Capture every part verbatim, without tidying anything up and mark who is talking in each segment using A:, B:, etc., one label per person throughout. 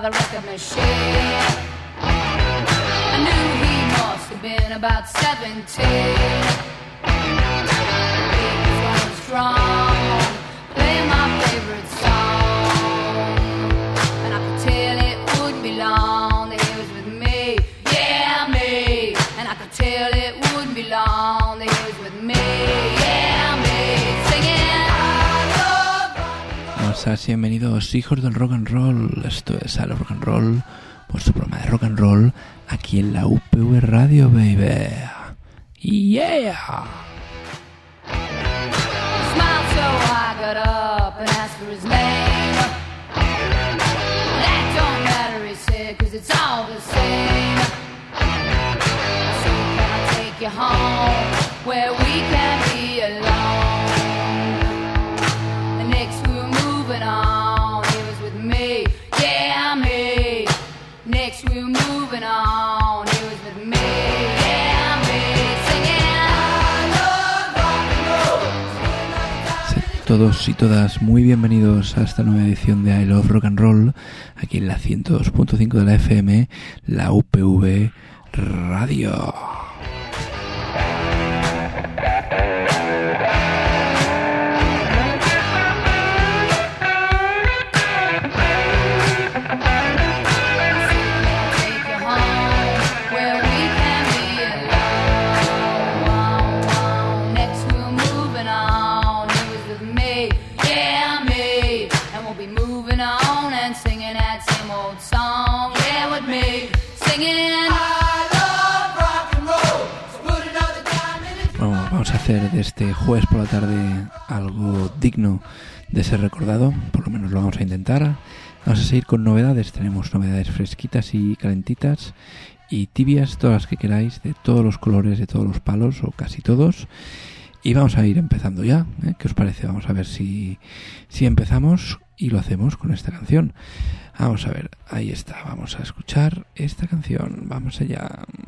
A: the record machine. I knew he must have been about seventeen. He was going strong, playing my favorite song, and I could tell it wouldn't be long that he was with me, yeah me. And I could tell it wouldn't be long that he was with me, yeah me. Singing I love rock and roll.
B: Sean bienvenidos, hijos del rock and roll. Esto es I Love Rock and Roll, vuestro programa de rock and roll aquí en la U P V Radio, baby. Yeah.
A: Smiled so I got up and asked for his name. That don't matter, he said, cause it's all the same. So can I take you home where we can be alone? The next we were moving on, he was with me, yeah me. Next we were moving on, he was with me, yeah me. Singing I love rock and roll.
B: Sed todos y todas muy bienvenidos a esta nueva edición de I Love Rock and Roll aquí en la ciento dos punto cinco de la F M, la U P V Radio. Vamos a hacer de este jueves por la tarde algo digno de ser recordado, por lo menos lo vamos a intentar. Vamos a seguir con novedades, tenemos novedades fresquitas y calentitas y tibias, todas las que queráis, de todos los colores, de todos los palos, o casi todos. Y vamos a ir empezando ya, ¿eh? ¿Qué os parece? Vamos a ver si, si empezamos y lo hacemos con esta canción. Vamos a ver, ahí está, vamos a escuchar esta canción, vamos allá.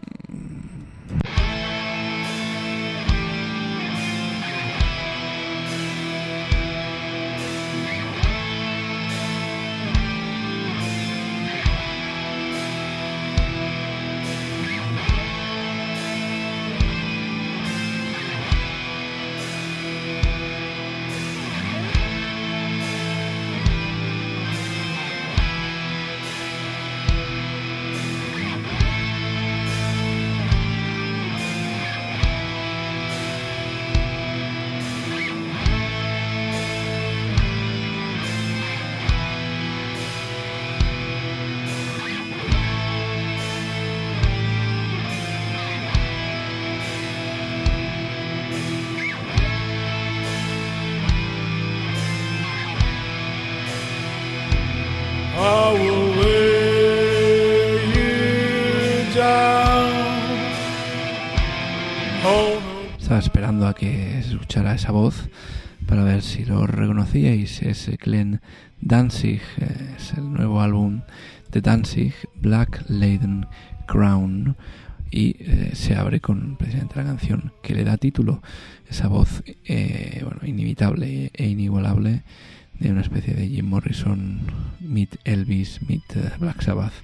B: Estaba esperando a que se escuchara esa voz para ver si lo reconocíais. Es Glenn Danzig, es el nuevo álbum de Danzig, Black Laden Crown, y eh, se abre con precisamente la canción que le da título, esa voz eh, bueno, inimitable e inigualable de una especie de Jim Morrison meet Elvis meet uh, Black Sabbath.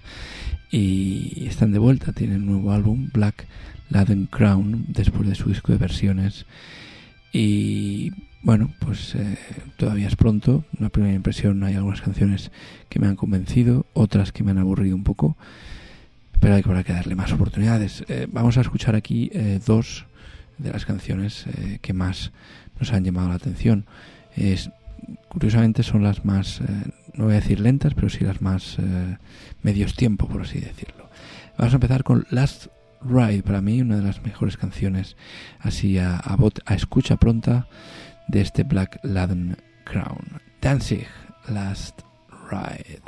B: Y están de vuelta, tienen un nuevo álbum, Black Laden Crown, después de su disco de versiones. Y bueno, pues eh, todavía es pronto. Una primera impresión, hay algunas canciones que me han convencido, otras que me han aburrido un poco, pero hay que, habrá que darle más oportunidades. Eh, vamos a escuchar aquí eh, dos de las canciones eh, que más nos han llamado la atención. Es, curiosamente son las más, eh, no voy a decir lentas, pero sí las más eh, medios tiempo, por así decirlo. Vamos a empezar con Last Ride, para mí una de las mejores canciones así a, a, bot, a escucha pronta de este Black Laden Crown. Danzig, Last Ride.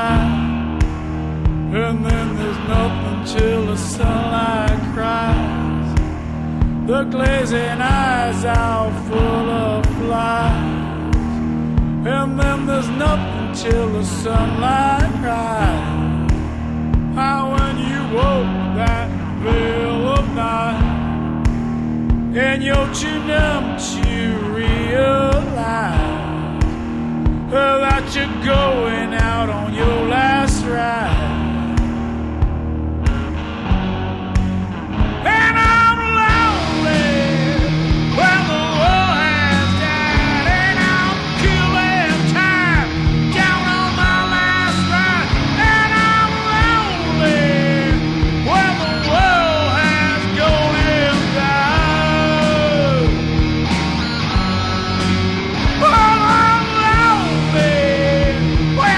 C: And then there's nothing till the sunlight cries. the glazing eyes are full of flies, and then there's nothing till the sunlight rises. How when you woke that veil of night and you're too numb to realize that you're going out on your last ride. And I'm lonely when the world has died, and I'm killing time down on my last ride. And I'm lonely when the world has gone and died. Well, I'm lonely when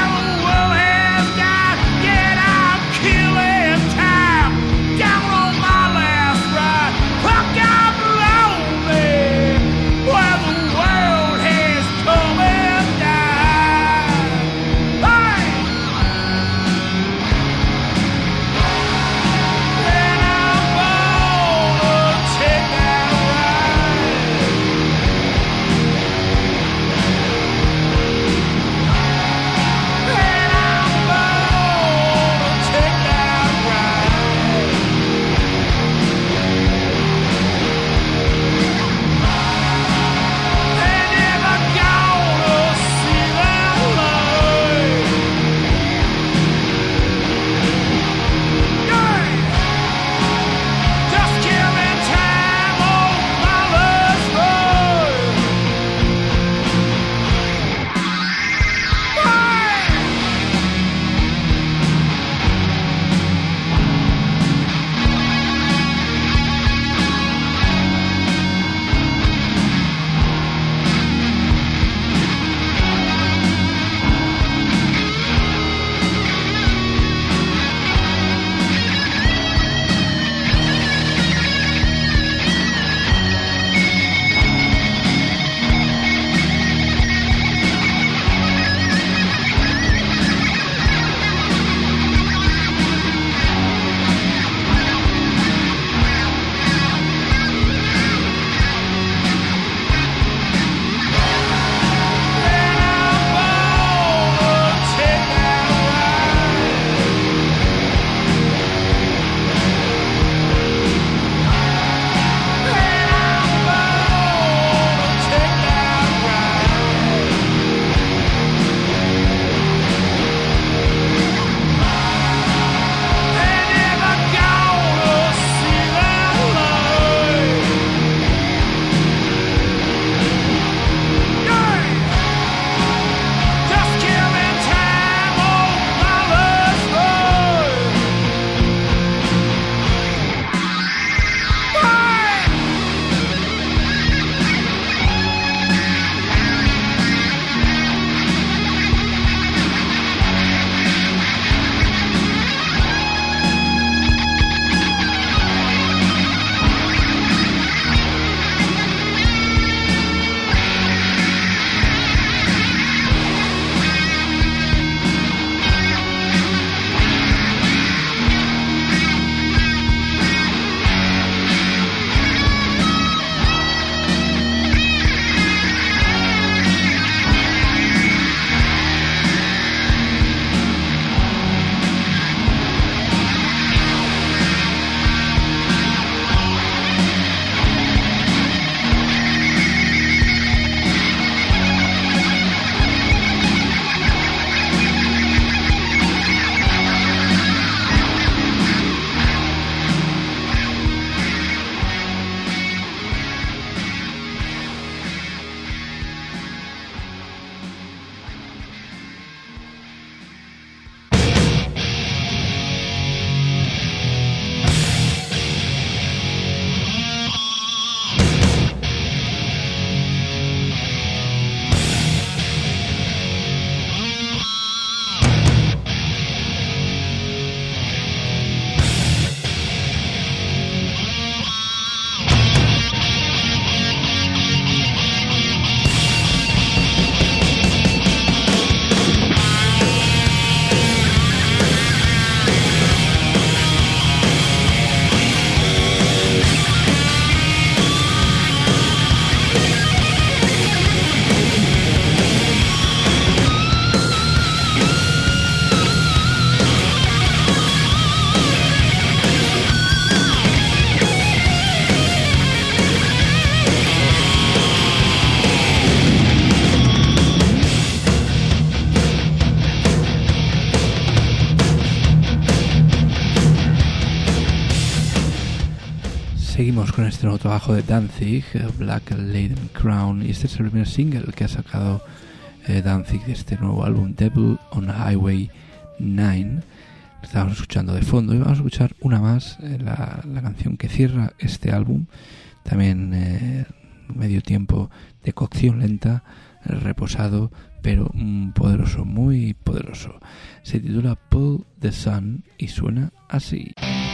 B: Seguimos con este nuevo trabajo de Danzig, Black Laden Crown, y este es el primer single que ha sacado eh, Danzig de este nuevo álbum, Devil on Highway nueve. Estábamos escuchando de fondo y vamos a escuchar una más, eh, la, la canción que cierra este álbum, también eh, medio tiempo de cocción lenta, eh, reposado, pero mm, poderoso, muy poderoso. Se titula Pull the Sun y suena así.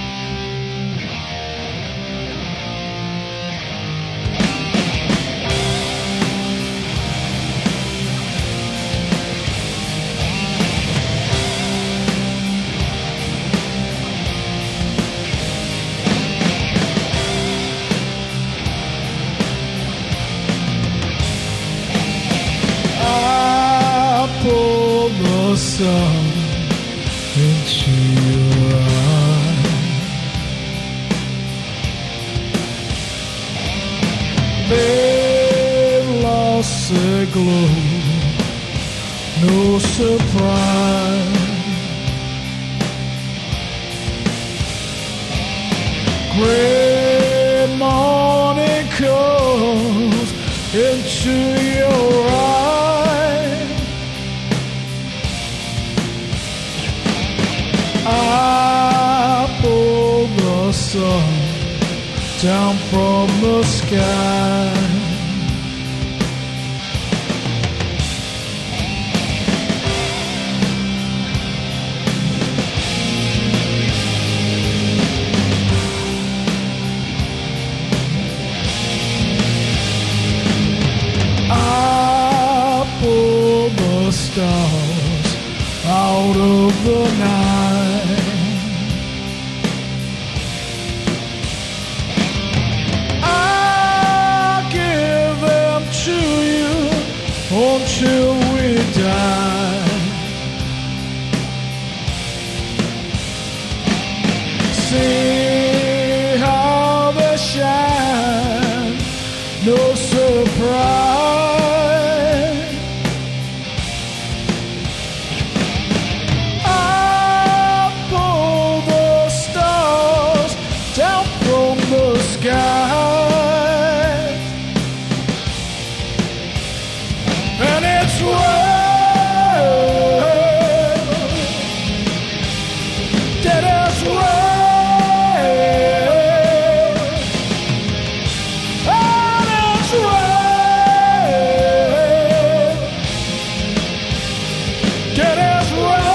C: Sun into your eyes, they lost their glow, no surprise. Gray morning comes into your eyes. I pull the sun down from the sky. I pull the stars out of the night. Until we die. See how they shine, no surprise. I pull the stars down from the sky. And it's well, that is well, and it's well, that is well.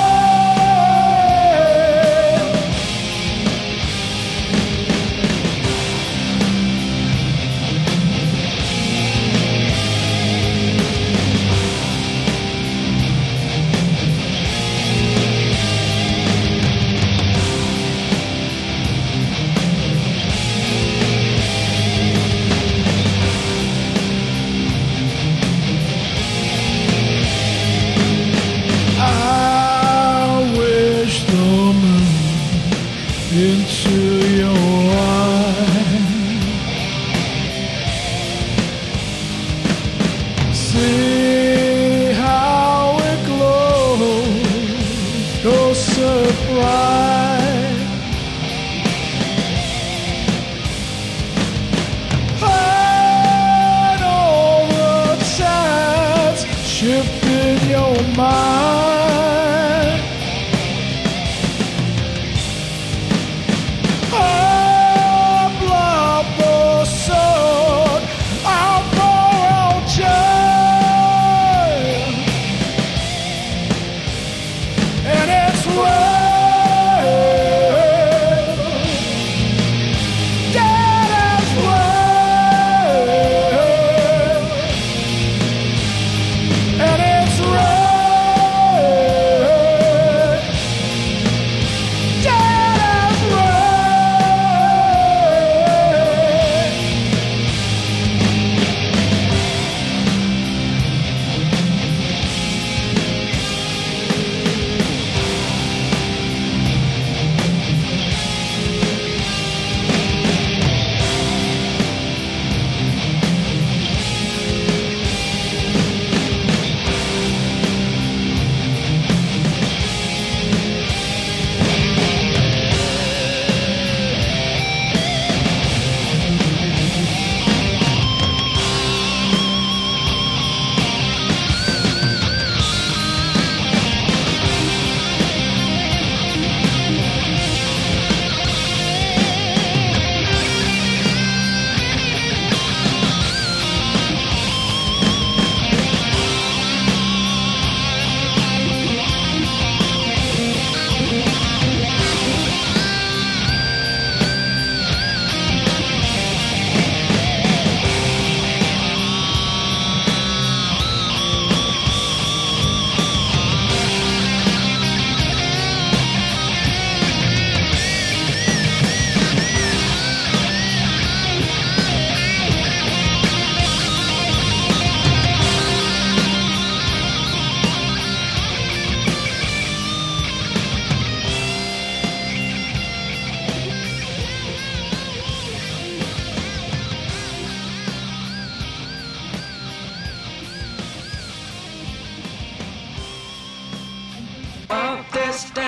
C: Into your eyes, see how it glows, no surprise. Find all the tides shift in your mind. And it's right.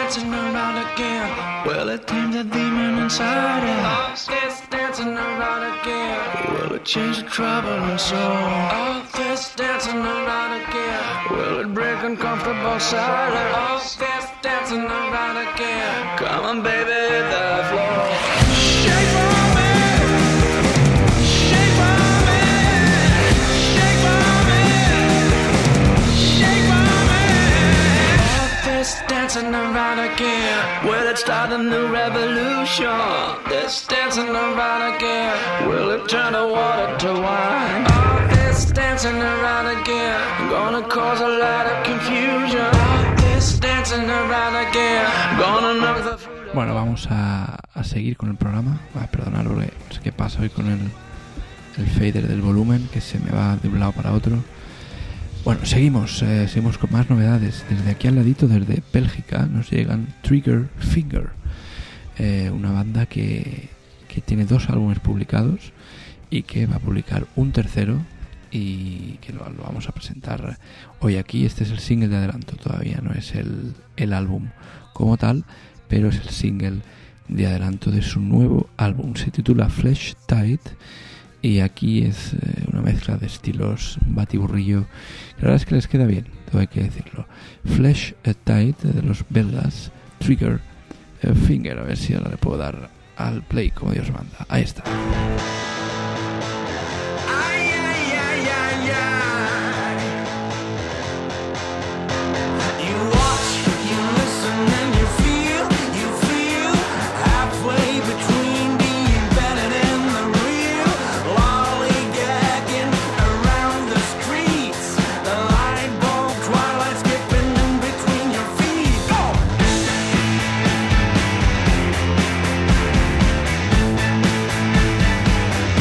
D: dancing around again. Well, it tamed the demon inside her. All this dancing around again. Well, it changed the trouble and soul. All this dancing around again. Well, it break uncomfortable silence. All this dancing around again. Come on, baby, hit the floor. Shake for me. Shake for me. Shake for me. Shake for me. All this dancing around again. Well, it started a new revolution. This dancing around again. Will it turn the water to wine? All this dancing around again. Gonna cause a lot of confusion. All this dancing around again. Gonna knock the fruit.
B: Bueno, vamos a, a seguir con el programa. Va a perdonar porque no sé qué pasa hoy con el, el fader del volumen, que se me va de un lado para otro. Bueno, seguimos, eh, seguimos con más novedades. Desde aquí al ladito, desde Bélgica, nos llegan Trigger Finger, eh, una banda que, que tiene dos álbumes publicados y que va a publicar un tercero y que lo, lo vamos a presentar hoy aquí. Este es el single de adelanto, todavía no es el, el álbum como tal, pero es el single de adelanto de su nuevo álbum. Se titula Flesh Tight y aquí es eh, una mezcla de estilos batiburrillo que la verdad es que les queda bien, todo hay que decirlo. Flesh Tight de los belgas Trigger Finger. A ver si ahora le puedo dar al play como Dios manda. Ahí está.
D: Go!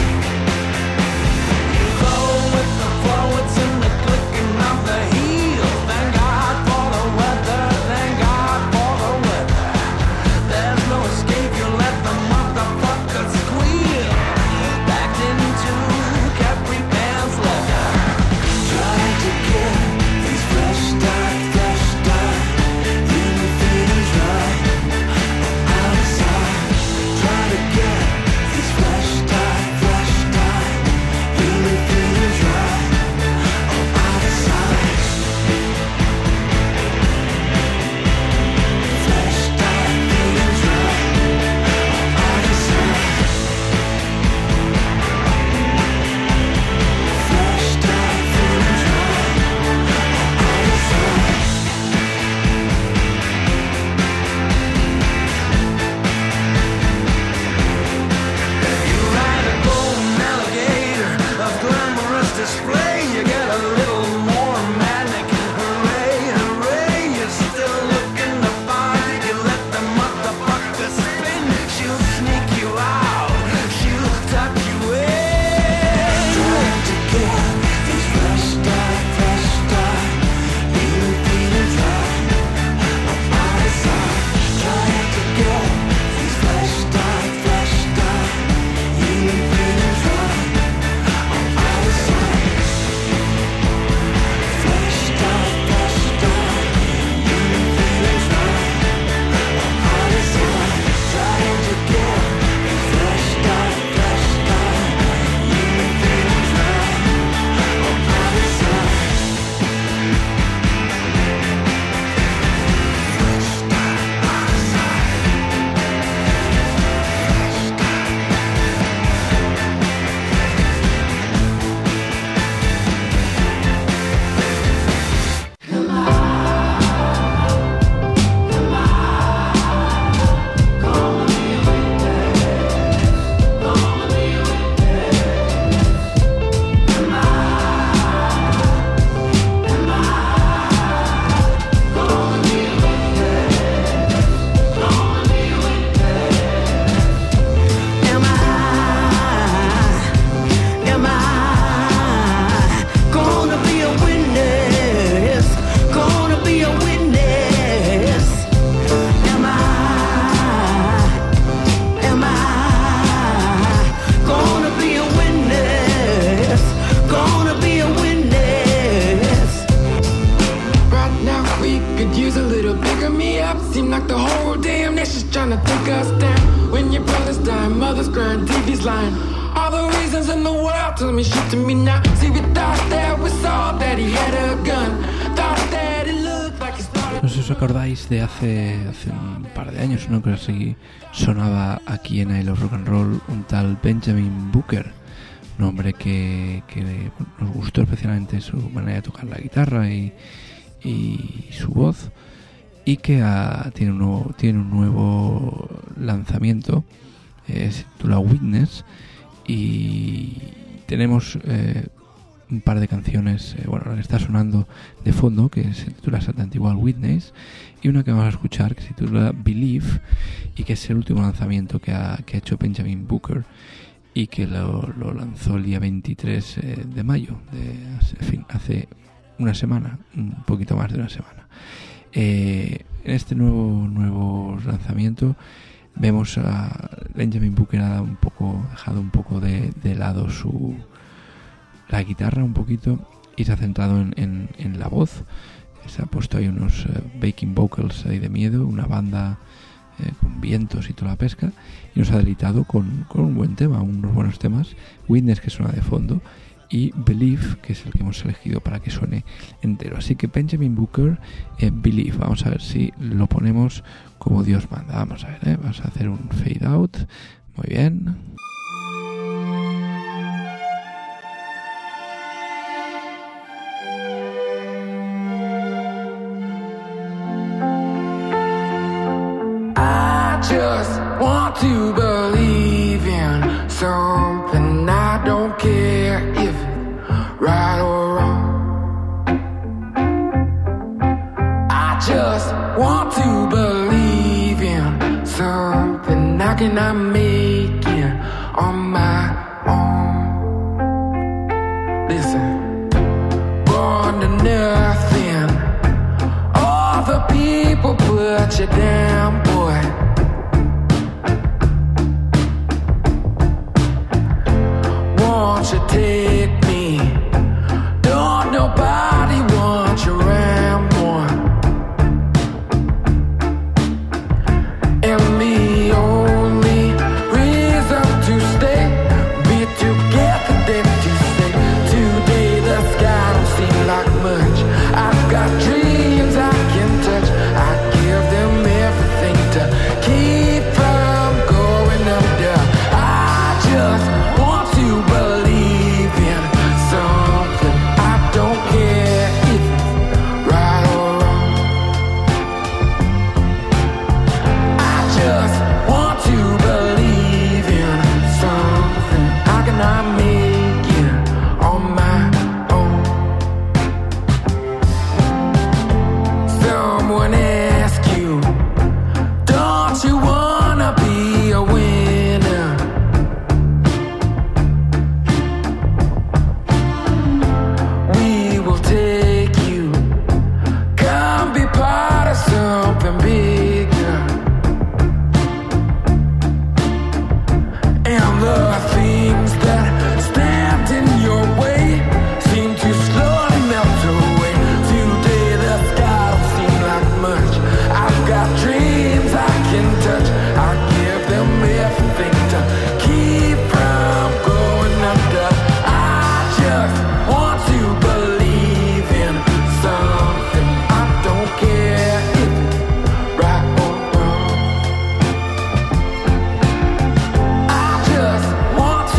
D: lying. All the reasons in the world tell me shit to me now. See, we thought that we saw that he had a gun. Thought that it looked like he started.
B: No sé si os acordáis de hace, hace un par de años, ¿no? Que así sonaba aquí en I Love Rock and Roll un tal Benjamin Booker, un hombre que, que bueno, nos gustó especialmente su manera de tocar la guitarra y, y su voz, y que ha, tiene, un nuevo, tiene un nuevo lanzamiento, eh, se titula Witness, y tenemos eh, un par de canciones, eh, bueno, la que está sonando de fondo, que se titula exactamente igual, Witness, y una que vamos a escuchar que se titula Believe, y que es el último lanzamiento que ha, que ha hecho Benjamin Booker, y que lo, lo lanzó el día veintitrés eh, de mayo, de, en fin, hace una semana, un poquito más de una semana. Eh, en este nuevo nuevo lanzamiento vemos a Benjamin Booker ha un poco, dejado un poco de, de lado su la guitarra un poquito y se ha centrado en, en, en la voz. Se ha puesto ahí unos uh, backing vocals ahí de miedo, una banda eh, con vientos y toda la pesca, y nos ha deleitado con, con un buen tema, unos buenos temas. Witness, que suena de fondo, y Believe, que es el que hemos elegido para que suene entero. Así que Benjamin Booker, eh, Believe, vamos a ver si lo ponemos como Dios manda. Vamos a ver, ¿eh? Vamos a hacer un fade out. Muy bien.
D: I just want to believe in something. I don't care if it's right or wrong. I just want to believe in something I cannot make it on my own. Listen, born to nothing. All the people put you down, boy. Won't you take me? Don't nobody want you around more. And the only reason to stay, be together than to stay. Today the sky don't seem like much. I've got dreams I can touch. I give them everything to keep from going under. I just want to believe in something. I don't care if it's right or wrong. I just want to believe in something I cannot make it on my own. Someone ask you, don't you wanna be a winner? We will take you, come be part of something bigger. And the things that stand in your way seem to slowly melt away. Today the sky don't seem like much. I've got dreams I can touch. I give them everything to keep from going under. I just want to believe in something. I don't care if it's right or wrong. I just want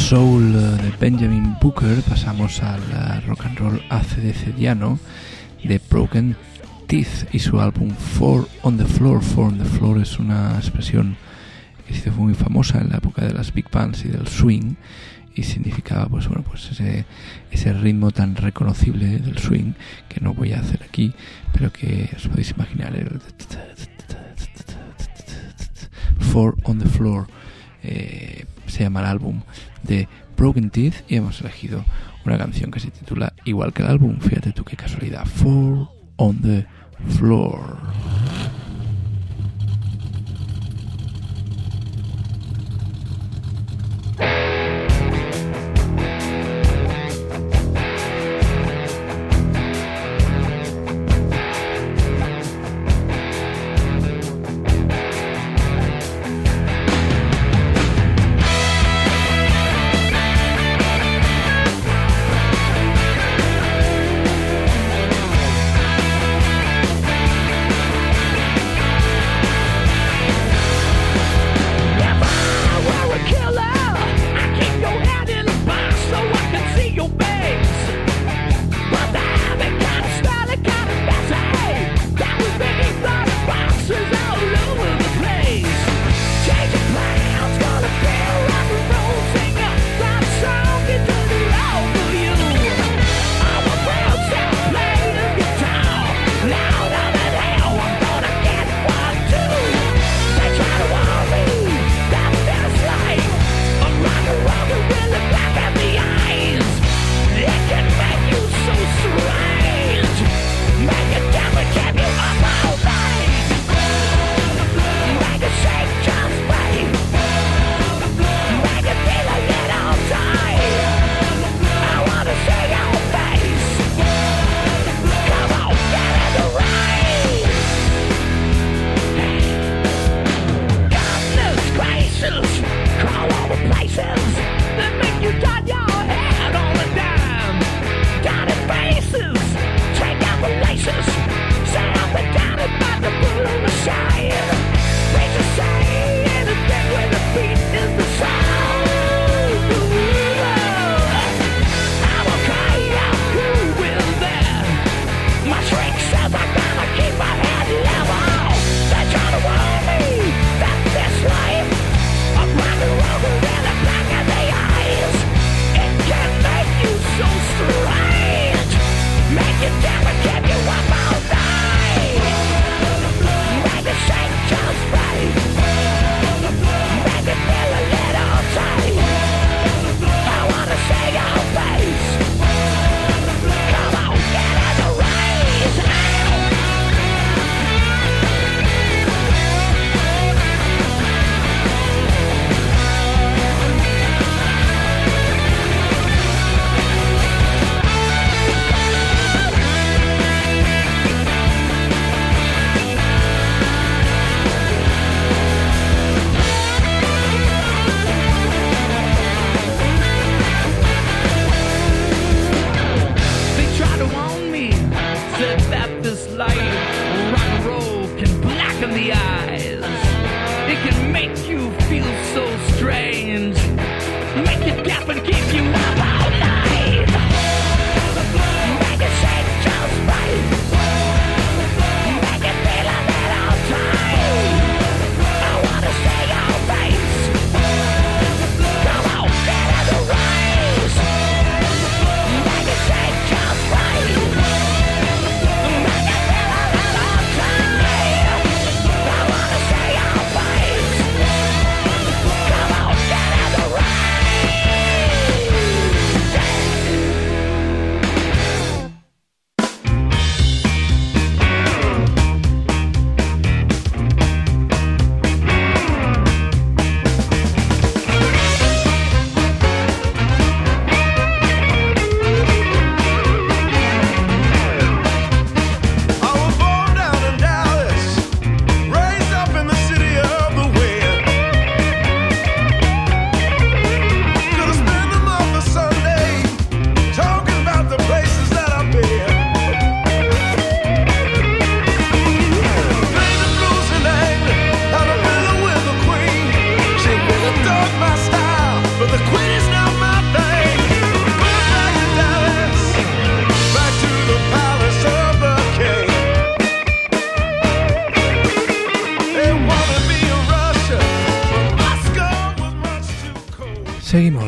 B: soul de Benjamin Booker pasamos al rock and roll acdcdiano de Broken Teeth y su álbum Four on the Floor. Four on the Floor es una expresión que se hizo muy famosa en la época de las big bands y del swing, y significaba pues bueno pues ese, ese ritmo tan reconocible del swing, que no voy a hacer aquí, pero que os podéis imaginar el Four on the Floor. Eh, se llama el álbum de Broken Teeth y hemos elegido una canción que se titula igual que el álbum, fíjate tú qué casualidad, Four on the Floor.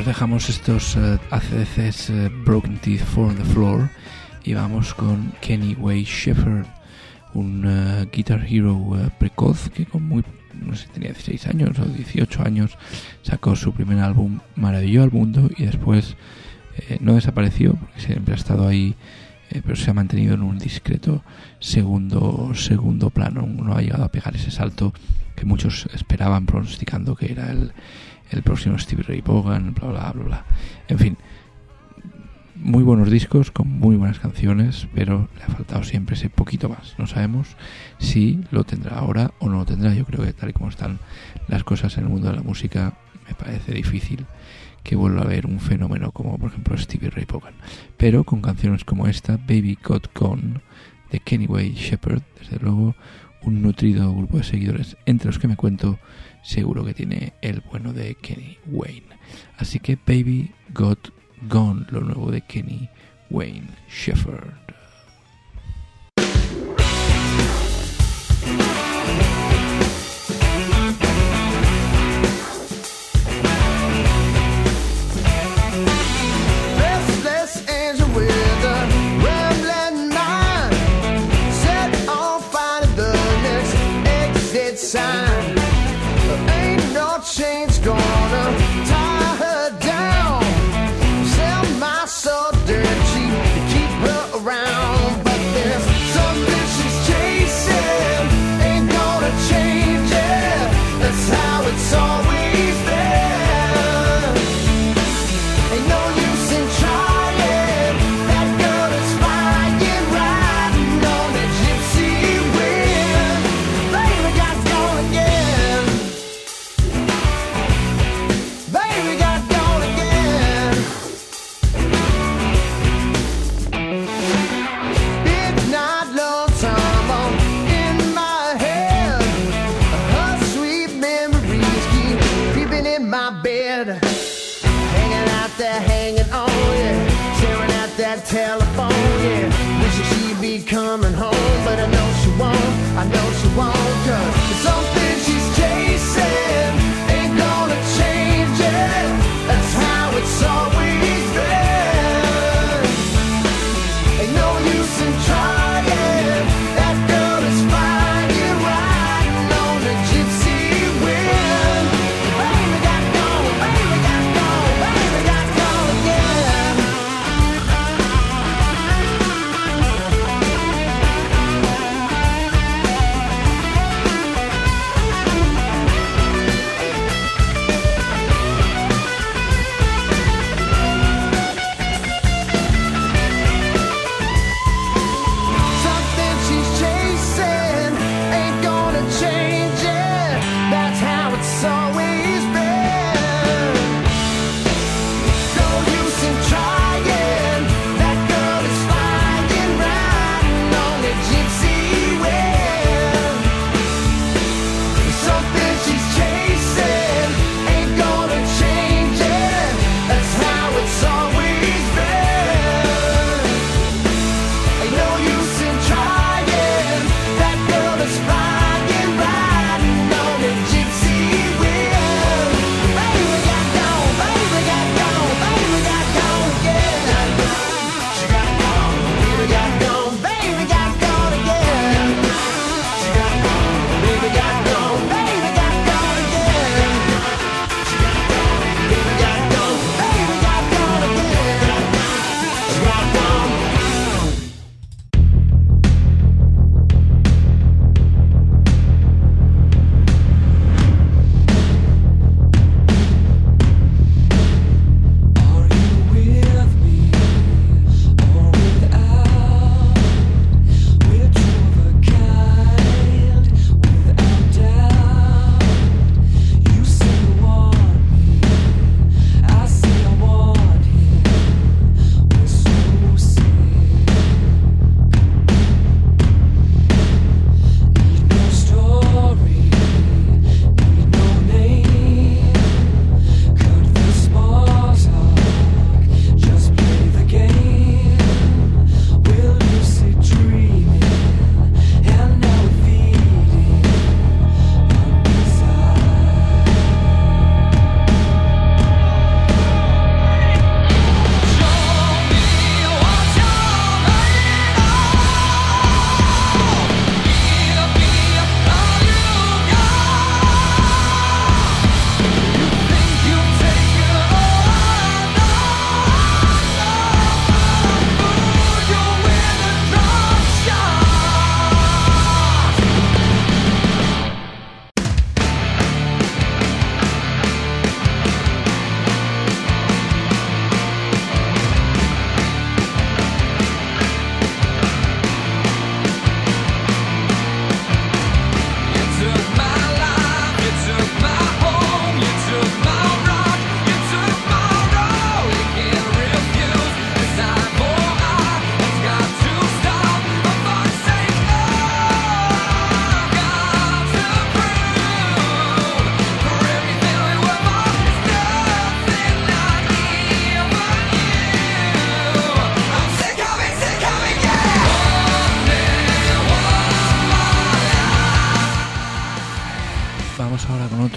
B: dejamos estos uh, A C D Cs uh, Broken Teeth for the Floor y vamos con Kenny Wayne Shepherd, un uh, Guitar Hero uh, precoz que con muy, no sé, tenía dieciséis años o dieciocho años, sacó su primer álbum, maravilló al mundo y después eh, no desapareció porque siempre ha estado ahí, eh, pero se ha mantenido en un discreto segundo, segundo plano. No ha llegado a pegar ese salto que muchos esperaban, pronosticando que era el, el próximo Stevie Ray Vaughan, bla bla bla bla. En fin, muy buenos discos con muy buenas canciones, pero le ha faltado siempre ese poquito más. No sabemos si lo tendrá ahora o no lo tendrá. Yo creo que tal y como están las cosas en el mundo de la música, me parece difícil que vuelva a haber un fenómeno como por ejemplo Stevie Ray Vaughan. Pero con canciones como esta, Baby Got Gone, de Kenny Wayne Shepherd, desde luego un nutrido grupo de seguidores, entre los que me cuento, seguro que tiene el bueno de Kenny Wayne. Así que Baby Got Gone, lo nuevo de Kenny Wayne Shepherd.
E: Sign. There ain't no change gonna tie her down. Sell my soul dirt cheap to keep her around.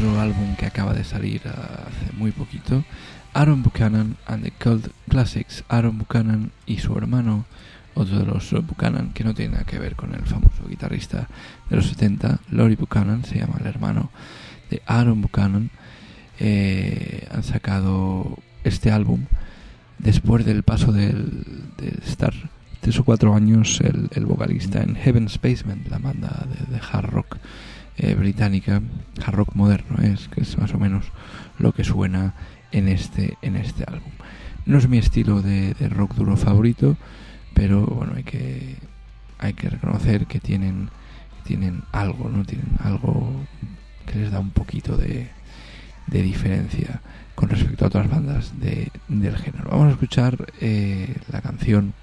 B: otro álbum que acaba de salir hace muy poquito, Aaron Buchanan and the Cult Classics. Aaron Buchanan y su hermano, otro de los Buchanan, que no tiene nada que ver con el famoso guitarrista de los setenta, Laurie Buchanan, se llama el hermano de Aaron Buchanan. Eh, han sacado este álbum después del paso del, de estar tres o cuatro años el, el vocalista en Heaven's Basement, la banda de, de hard rock eh, británica, hard rock moderno, es que es más o menos lo que suena en este en este álbum. No es mi estilo de, de rock duro favorito, pero bueno, hay que hay que reconocer que tienen tienen algo, no tienen algo que les da un poquito de, de diferencia con respecto a otras bandas de, del género. Vamos a escuchar eh, la canción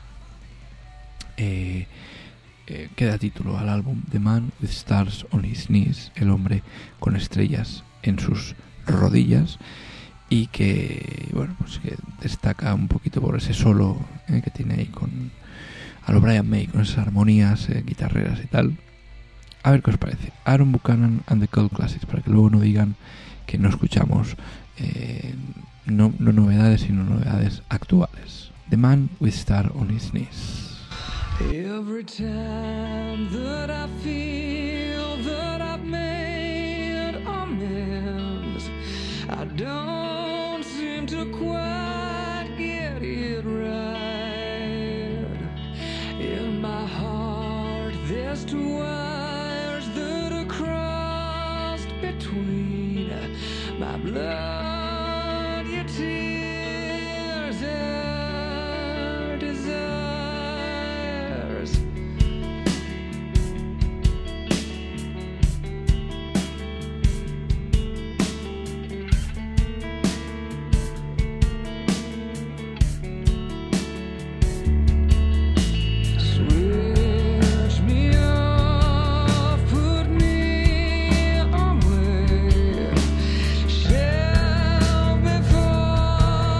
B: eh, eh, que da título al álbum, The Man with Stars on His Knees, el hombre con estrellas en sus rodillas, y que bueno, pues que destaca un poquito por ese solo eh, que tiene ahí con a lo Brian May, con esas armonías eh, guitarreras y tal. A ver qué os parece. Aaron Buchanan and the Cult Classics, para que luego no digan que no escuchamos eh, no, no novedades, sino novedades actuales. The Man with Star on His Knees.
D: Every time that I feel that I've made amends, I don't seem to quite get it right. In my heart there's two wires that are crossed between my blood, your tears and desires.
C: Shall before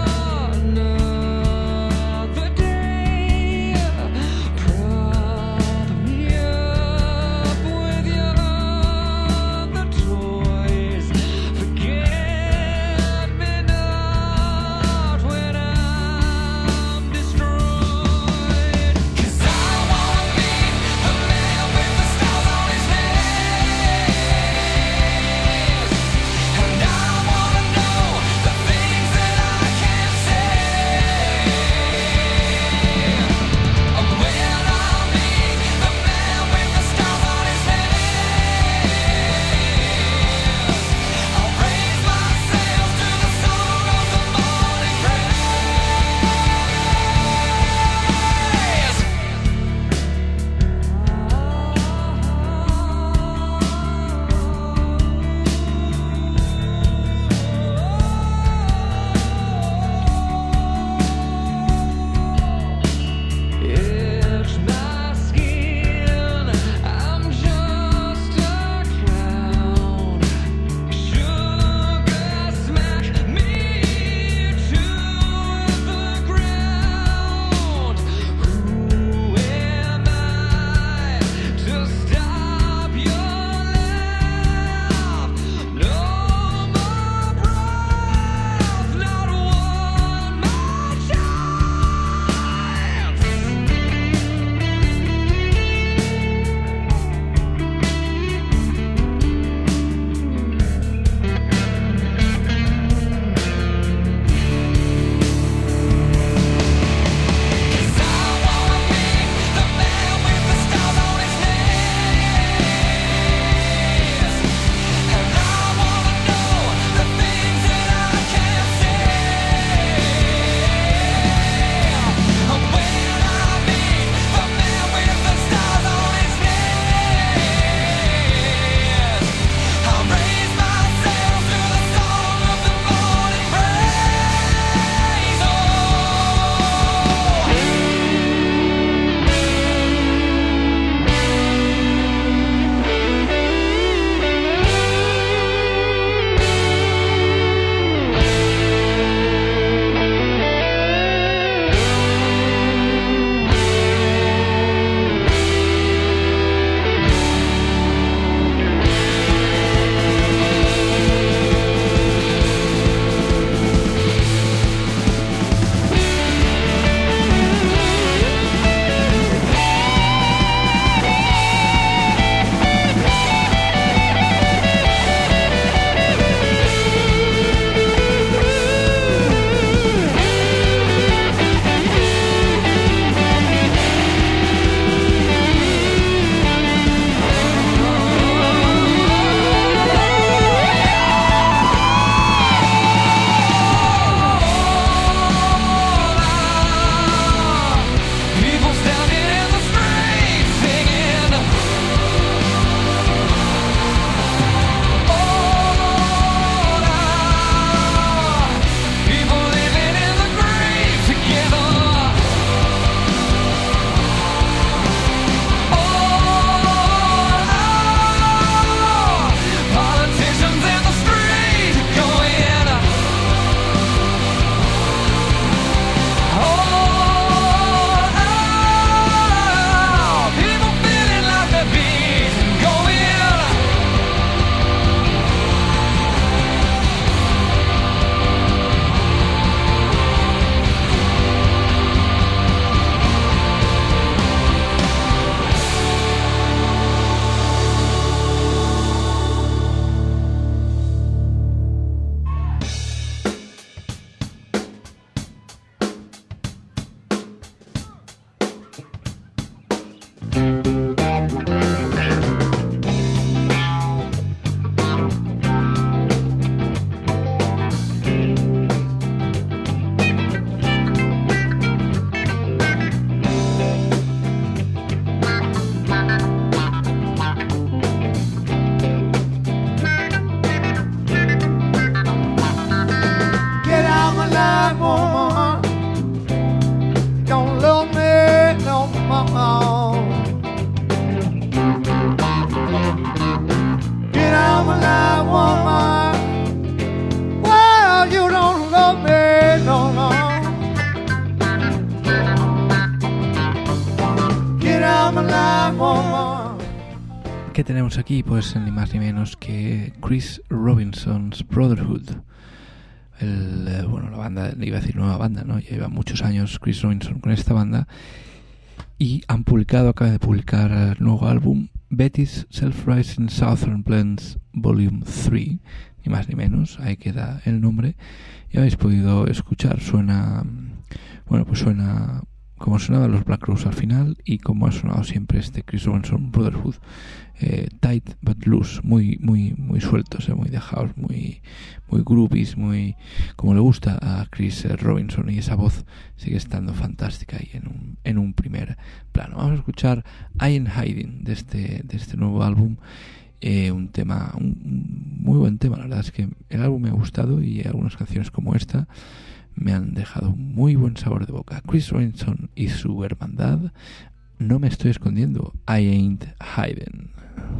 B: ¿Qué tenemos aquí? Pues ni más ni menos que Chris Robinson's Brotherhood. El, bueno, la banda, iba a decir nueva banda, ¿no? Ya lleva muchos años Chris Robinson con esta banda y han publicado, acaban de publicar el nuevo álbum Betty's Self-Rising Southern Blends Volume tres, ni más ni menos, ahí queda el nombre. Ya habéis podido escuchar, suena, bueno, pues suena como sonaban los Black Crowes al final y como ha sonado siempre este Chris Robinson Brotherhood, eh, tight but loose, muy muy muy sueltos, eh, muy dejados, muy muy groupies, muy como le gusta a Chris Robinson, y esa voz sigue estando fantástica ahí en un en un primer plano. Vamos a escuchar I Ain't Hiding de este de este nuevo álbum. Eh, un tema, un muy buen tema, la verdad es que el álbum me ha gustado y algunas canciones como esta me han dejado un muy buen sabor de boca. Chris Robinson y su hermandad, no me estoy escondiendo, I Ain't Hiding.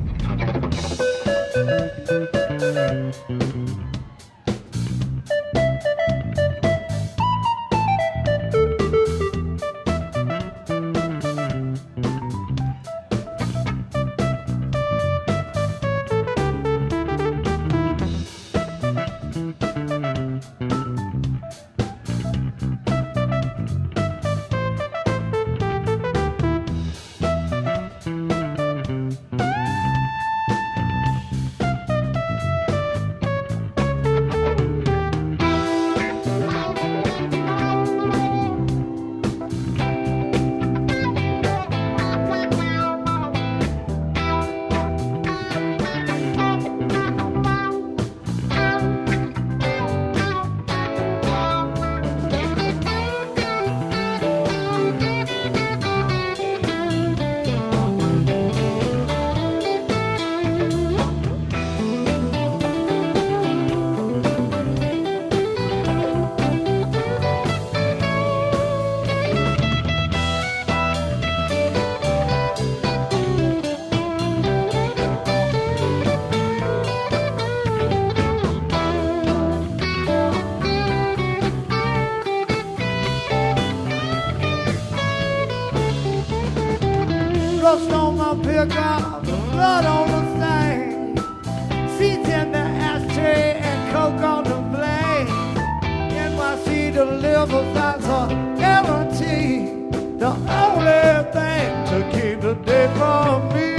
E: Rust on my pickup, blood on the thing, seeds in the ashtray and coke on the blade. N Y C delivers, that's a guarantee. The only thing to keep the day from me.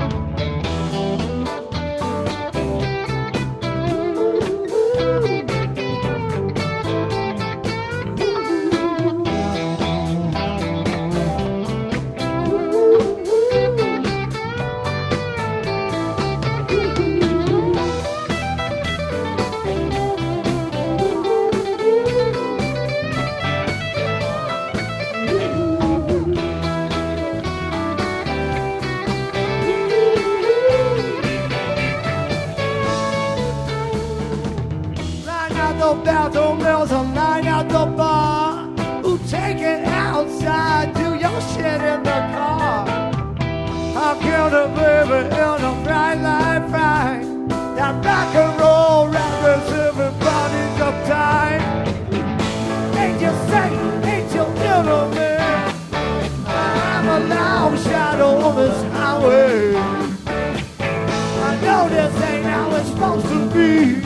E: Bathroom girls are lying at the bar. Who take it outside, do your shit in the car. I'll kill the baby in a bright light fight. That rock and roll rappers, everybody's uptight. Ain't you safe, ain't you little man? I'm a loud shadow on this highway. I know this ain't how it's supposed to be.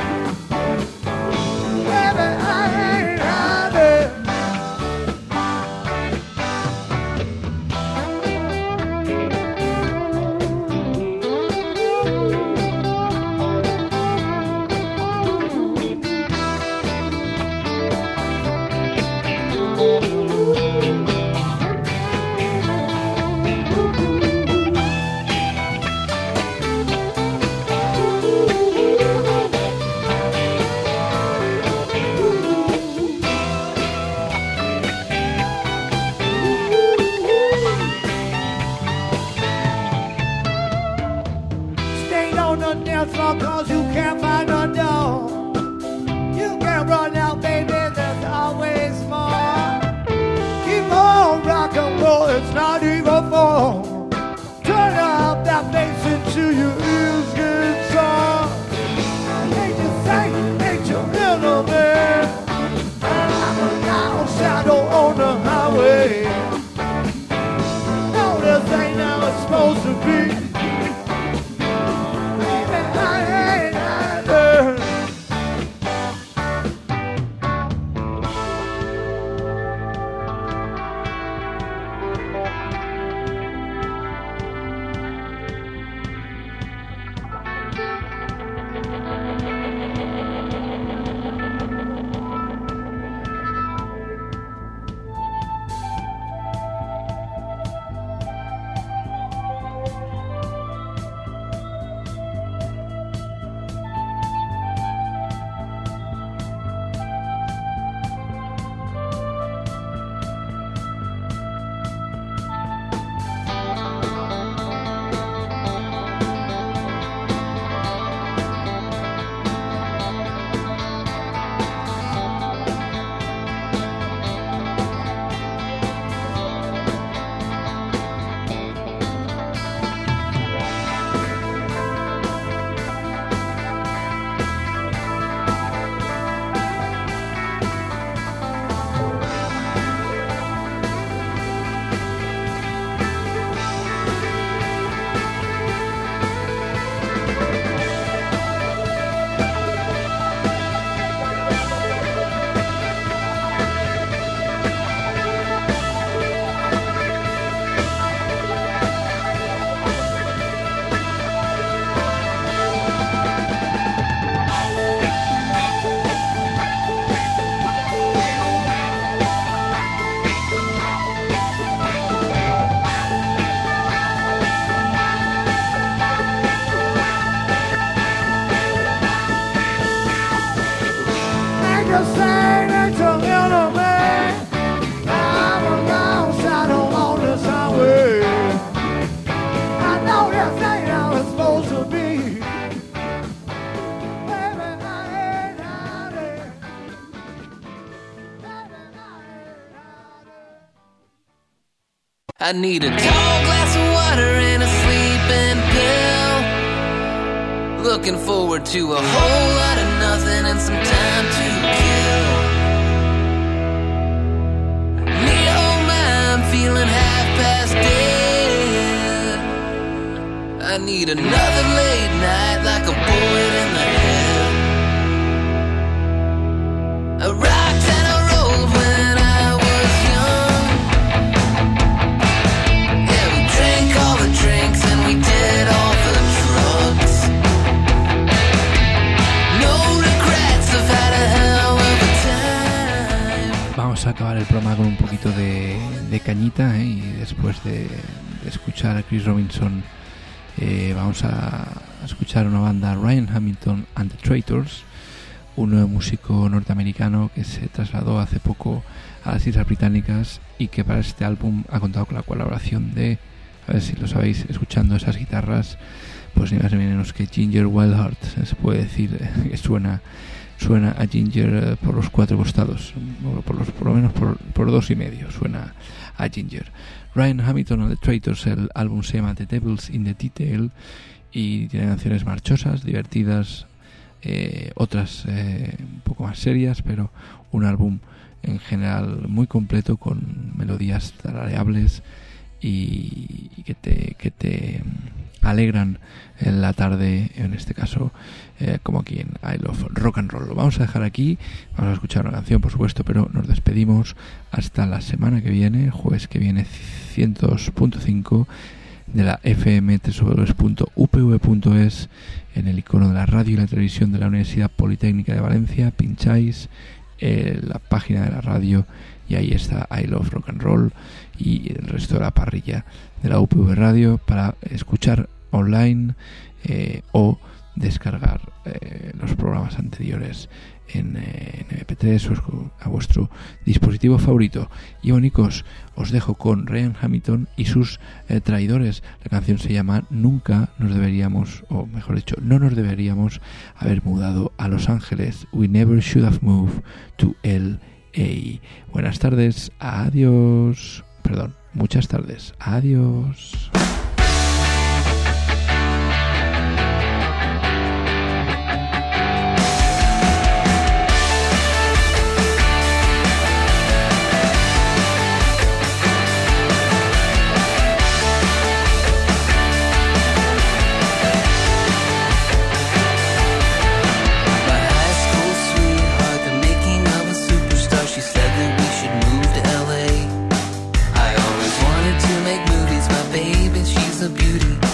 E: Cause you can't find a door. You can't run out, baby, there's always more. Keep on rock and roll, it's not even fall. Turn up that bass into your ears, get sore. Ain't you safe, ain't you little man? I'm a loud shadow on the highway. No, this ain't how it's to be. Baby, I ain't either. Just saying it to little man. I'm a long shadow on the highway. I know this ain't how it's supposed to be. Baby, I ain't out there. Baby, I ain't out there.
D: I need a tall glass of water and a sleeping pill. Looking forward to a whole lot of nothing and some time to kill. Need a whole mind feeling half past dead. I need another late night like a bullet in the head. I rocked and I rolled when I was young. Yeah, we drank all the drinks and we did all the drugs. No regrets, I've had a hell of a time.
B: Vamos a acabar el programa con un poquito de, de cañita, ¿eh? Y después de, de escuchar a Chris Robinson, eh, vamos a, a escuchar una banda, Ryan Hamilton and the Traitors, un nuevo músico norteamericano que se trasladó hace poco a las Islas Británicas y que para este álbum ha contado con la colaboración de, a ver si lo sabéis, escuchando esas guitarras, pues ni más ni menos que Ginger Wildheart. Se puede decir eh, que suena suena a Ginger eh, por los cuatro costados, por, los, por lo menos por, por dos y medio suena a Ginger. Ryan Hamilton and the Traitors, el álbum se llama The Devil's in the Detail y tiene canciones marchosas, divertidas, eh, otras eh, un poco más serias, pero un álbum en general muy completo con melodías tarareables y, y que te que te alegran en la tarde, en este caso eh, como aquí en I Love Rock and Roll. Lo vamos a dejar aquí, vamos a escuchar una canción por supuesto, pero nos despedimos hasta la semana que viene, jueves que viene, cien punto cinco de la F M, doble u doble u doble u punto u p v punto es, en el icono de la radio y la televisión de la Universidad Politécnica de Valencia, pincháis eh, la página de la radio y ahí está I Love Rock and Roll y el resto de la parrilla de la U P V Radio para escuchar online eh, o descargar eh, los programas anteriores en, eh, en eme pe tres o a vuestro dispositivo favorito. Y bonicos, os dejo con Ryan Hamilton y sus eh, traidores. La canción se llama Nunca nos deberíamos, o mejor dicho, no nos deberíamos haber mudado a Los Ángeles. We never should have moved to L A. Buenas tardes, adiós. Perdón, muchas tardes, adiós.
D: the beauty